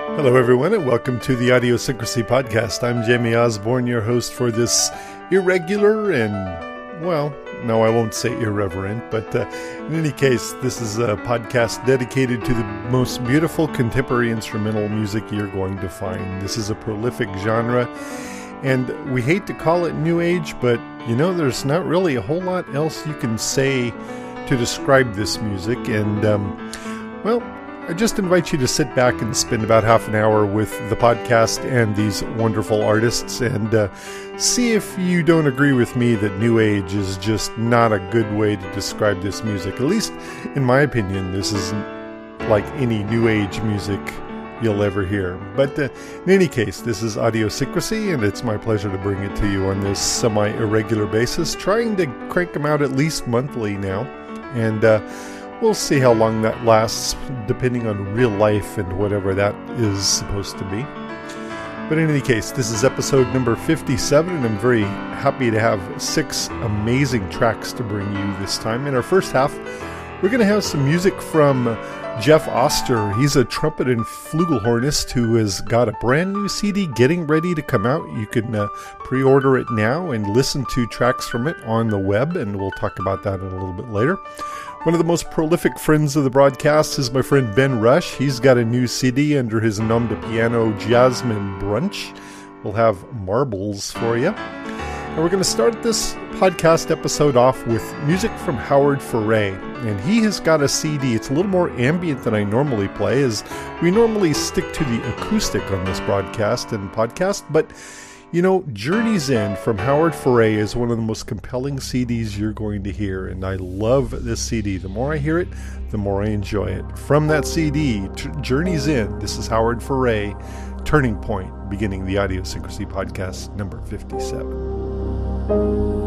Hello, everyone, and welcome to the Audiosyncrasy Podcast. I'm Jamie Osborne, your host for this irregular and, well, no, I won't say irreverent, but in any case, this is a podcast dedicated to the most beautiful contemporary instrumental music you're going to find. This is a prolific genre, and we hate to call it New Age, but, you know, there's not really a whole lot else you can say to describe this music, and, well, I just invite you to sit back and spend about half an hour with the podcast and these wonderful artists and see if you don't agree with me that New Age is just not a good way to describe this music. At least, in my opinion, this isn't like any New Age music you'll ever hear. But in any case, this is Audiosyncrasy, and it's my pleasure to bring it to you on this semi-irregular basis, trying to crank them out at least monthly now. And we'll see how long that lasts, depending on real life and whatever that is supposed to be. But in any case, this is episode number 57, and I'm very happy to have 6 amazing tracks to bring you this time. In our first half, we're going to have some music from Jeff Oster. He's a trumpet and flugelhornist who has got a brand new CD getting ready to come out. You can pre-order it now and listen to tracks from it on the web, and we'll talk about that in a little bit later. One of the most prolific friends of the broadcast is my friend Ben Rush. He's got a new CD under his nom de piano, Jasmine Brunch. We'll have marbles for you. And we're going to start this podcast episode off with music from Howard Foray. And he has got a CD. It's a little more ambient than I normally play, as we normally stick to the acoustic on this broadcast and podcast. But you know, Journey's End from Howard Foray is one of the most compelling CDs you're going to hear, and I love this CD. The more I hear it, the more I enjoy it. From that CD, Journey's End, this is Howard Foray, Turning Point, beginning the Audiosyncrasy Podcast number 57.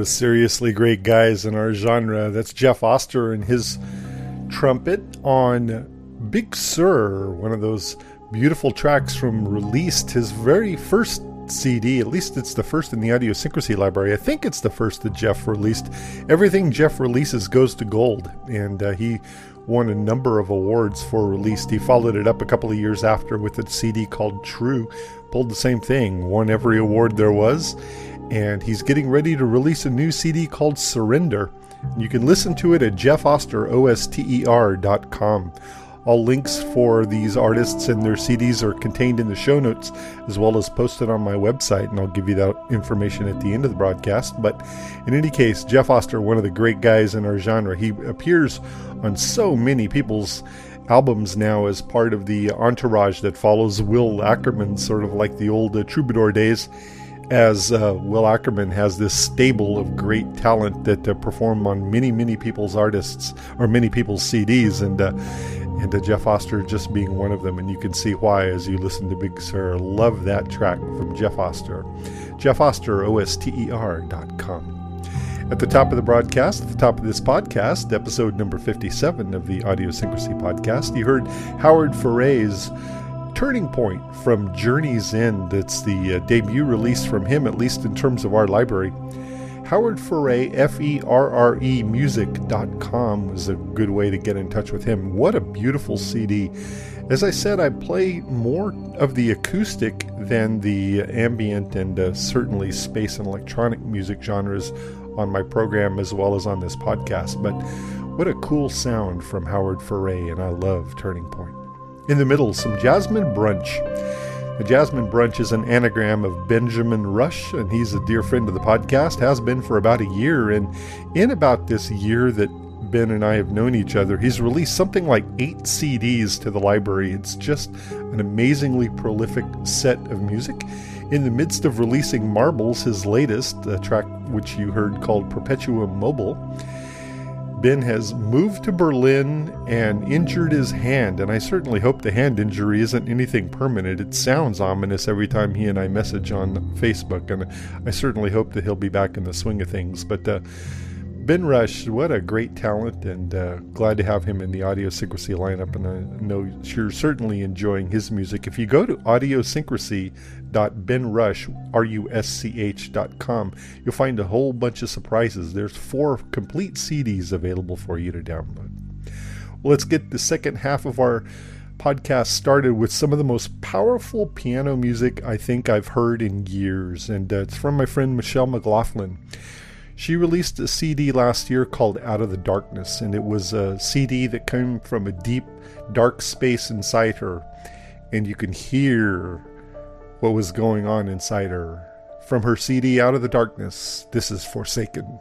those seriously great guys in our genre. That's Jeff Oster and his trumpet on Big Sur, one of those beautiful tracks from Released, his very first CD. At least it's the first in the Idiosyncrasy library. I think it's the first that Jeff released. Everything Jeff releases goes to gold, and he won a number of awards for Released. He followed it up a couple of years after with a CD called True, pulled the same thing, won every award there was, and he's getting ready to release a new CD called Surrender. You can listen to it at jeffoster.com. All links for these artists and their CDs are contained in the show notes, as well as posted on my website, and I'll give you that information at the end of the broadcast. But in any case, Jeff Oster, one of the great guys in our genre, he appears on so many people's albums now as part of the entourage that follows Will Ackerman, sort of like the old Troubadour days, as Will Ackerman has this stable of great talent that perform on many people's artists, or many people's CDs, and Jeff Oster just being one of them, and you can see why as you listen to Big Sur. Love that track from Jeff Oster. jeffoster.com. At the top of the broadcast, at the top of this podcast, episode number 57 of the Idiosyncrasy podcast, you heard Howard Foray's Turning Point from Journey's End. It's the debut release from him, at least in terms of our library. Howard Foray, Ferre music.com was a good way to get in touch with him. What a beautiful CD. As I said, I play more of the acoustic than the ambient and certainly space and electronic music genres on my program as well as on this podcast. But what a cool sound from Howard Foray, and I love Turning Point. In the middle, some Jasmine Brunch. The Jasmine Brunch is an anagram of Benjamin Rush, and he's a dear friend of the podcast, has been for about a year. And in about this year that Ben and I have known each other, he's released something like 8 CDs to the library. It's just an amazingly prolific set of music. In the midst of releasing Marbles, his latest, a track which you heard called Perpetuum Mobile, Ben has moved to Berlin and injured his hand, and I certainly hope the hand injury isn't anything permanent. It sounds ominous every time he and I message on Facebook, and I certainly hope that he'll be back in the swing of things. But Ben Rush, what a great talent, and glad to have him in the Idiosyncrasy lineup, and I know you're certainly enjoying his music. If you go to idiosyncrasy.benrush.com, you'll find a whole bunch of surprises. There's 4 complete CDs available for you to download. Well, let's get the second half of our podcast started with some of the most powerful piano music I think I've heard in years, and it's from my friend Michelle McLaughlin. She released a CD last year called Out of the Darkness, and it was a CD that came from a deep, dark space inside her, and you can hear what was going on inside her. From her CD Out of the Darkness, this is Forsaken.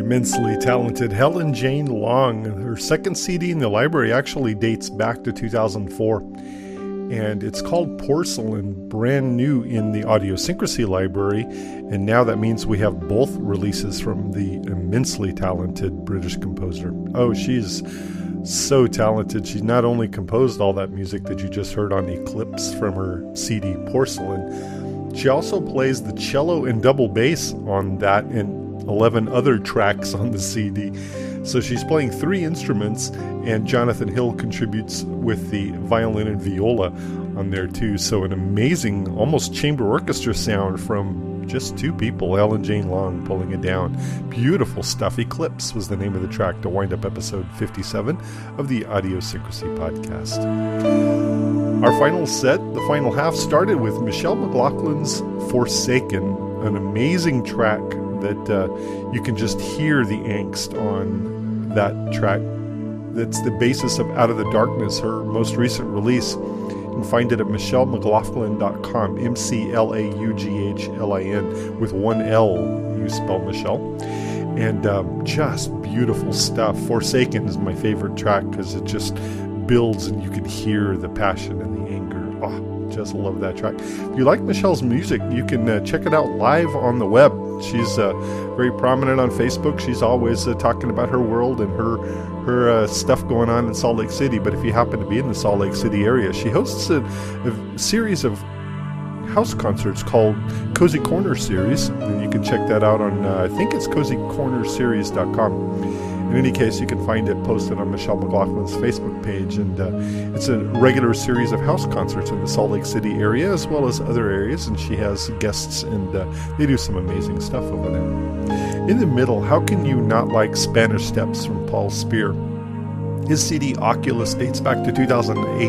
immensely talented Helen Jane Long. Her second CD in the library actually dates back to 2004, and it's called Porcelain, brand new in the Audiosyncrasy library, and now that means we have both releases from the immensely talented British composer. Oh, she's so talented. She not only composed all that music that you just heard on Eclipse from her CD Porcelain, she also plays the cello and double bass on that and 11 other tracks on the CD. So she's playing 3 instruments, and Jonathan Hill contributes with the violin and viola on there too. So an amazing, almost chamber orchestra sound from just 2 people, Helen Jane Long pulling it down. Beautiful stuff. Eclipse was the name of the track to wind up episode 57 of the Audiosyncrasy podcast. Our final set, the final half, started with Michelle McLaughlin's Forsaken, an amazing track that you can just hear the angst on that track. That's the basis of Out of the Darkness, her most recent release. You can find it at michellemclaughlin.com, McLaughlin, with 1 L, you spell Michelle. And just beautiful stuff. Forsaken is my favorite track because it just builds and you can hear the passion and the anger. Oh, just love that track. If you like Michelle's music, you can check it out live on the web. She's very prominent on Facebook. She's always talking about her world and her stuff going on in Salt Lake City. But if you happen to be in the Salt Lake City area, she hosts a series of house concerts called Cozy Corner Series. And you can check that out on, I think it's cozycornerseries.com. In any case, you can find it posted on Michelle McLaughlin's Facebook page, and it's a regular series of house concerts in the Salt Lake City area as well as other areas, and she has guests, and they do some amazing stuff over there. In the middle, how can you not like Spanish Steps from Paul Speer? His CD Oculus dates back to 2008,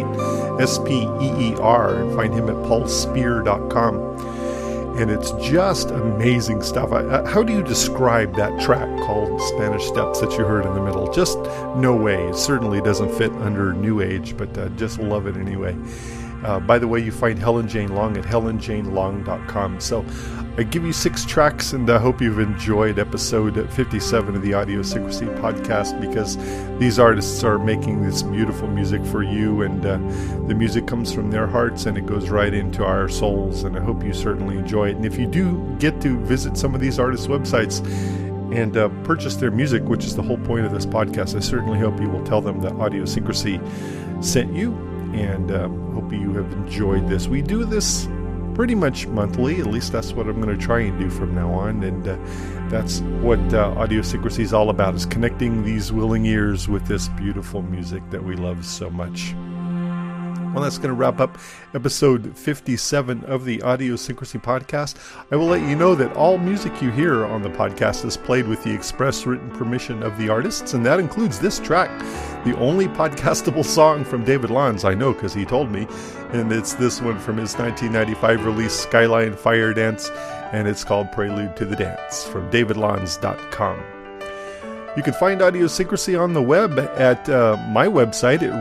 SPEER. Find him at paulspeer.com. And it's just amazing stuff. How do you describe that track called Spanish Steps that you heard in the middle? Just no way. It certainly doesn't fit under New Age, but just love it anyway. By the way, you find Helen Jane Long at helenjanelong.com. So I give you 6 tracks, and I hope you've enjoyed episode 57 of the Audiosyncrasy podcast, because these artists are making this beautiful music for you, and the music comes from their hearts and it goes right into our souls, and I hope you certainly enjoy it. And if you do get to visit some of these artists' websites and purchase their music, which is the whole point of this podcast, I certainly hope you will tell them that Audiosyncrasy sent you, and hope you have enjoyed this. We do this pretty much monthly, at least that's what I'm going to try and do from now on, and that's what Audiosyncrasy is all about, is connecting these willing ears with this beautiful music that we love so much. Well, that's going to wrap up episode 57 of the Audiosyncrasy podcast. I will let you know that all music you hear on the podcast is played with the express written permission of the artists, and that includes this track, the only podcastable song from David Lanz, I know because he told me, and it's this one from his 1995 release, Skyline Fire Dance, and it's called Prelude to the Dance from davidlanz.com. You can find Audiosyncrasy on the web at my website at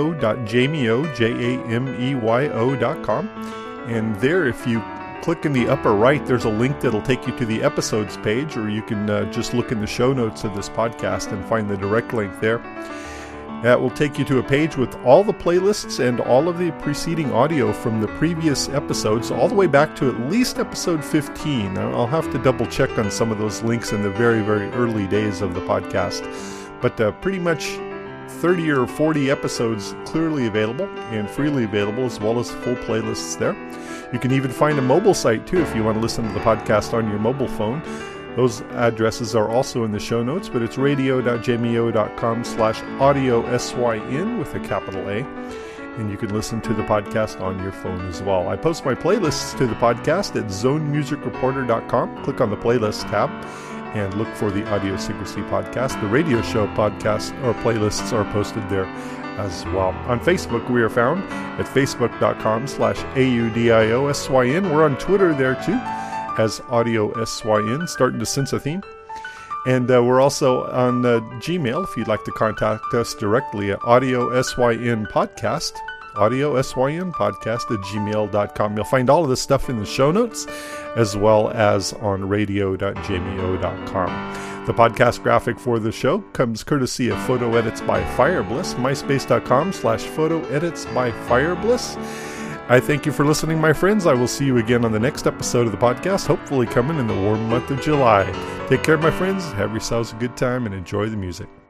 radio.jameo.com. And there, if you click in the upper right, there's a link that'll take you to the episodes page, or you can just look in the show notes of this podcast and find the direct link there. That will take you to a page with all the playlists and all of the preceding audio from the previous episodes, all the way back to at least episode 15. I'll have to double check on some of those links in the very, very early days of the podcast. But pretty much 30 or 40 episodes clearly available and freely available, as well as full playlists there. You can even find a mobile site too if you want to listen to the podcast on your mobile phone. Those addresses are also in the show notes, but it's radio.jameo.com/audiosyn with a capital A. And you can listen to the podcast on your phone as well. I post my playlists to the podcast at zonemusicreporter.com. Click on the playlist tab and look for the Audiosyncrasy podcast. The radio show podcast or playlists are posted there as well. On Facebook, we are found at facebook.com/AUDIOSYN. We're on Twitter there too, as AudioSYN, starting to sense a theme. And we're also on Gmail if you'd like to contact us directly at AudioSYNpodcast audiosynpodcast@gmail.com. You'll find all of this stuff in the show notes, as well as on radio.jmo.com. The podcast graphic for the show comes courtesy of Photo Edits by Firebliss, myspace.com/photo edits by Firebliss. I thank you for listening, my friends. I will see you again on the next episode of the podcast, hopefully coming in the warm month of July. Take care, my friends. Have yourselves a good time and enjoy the music.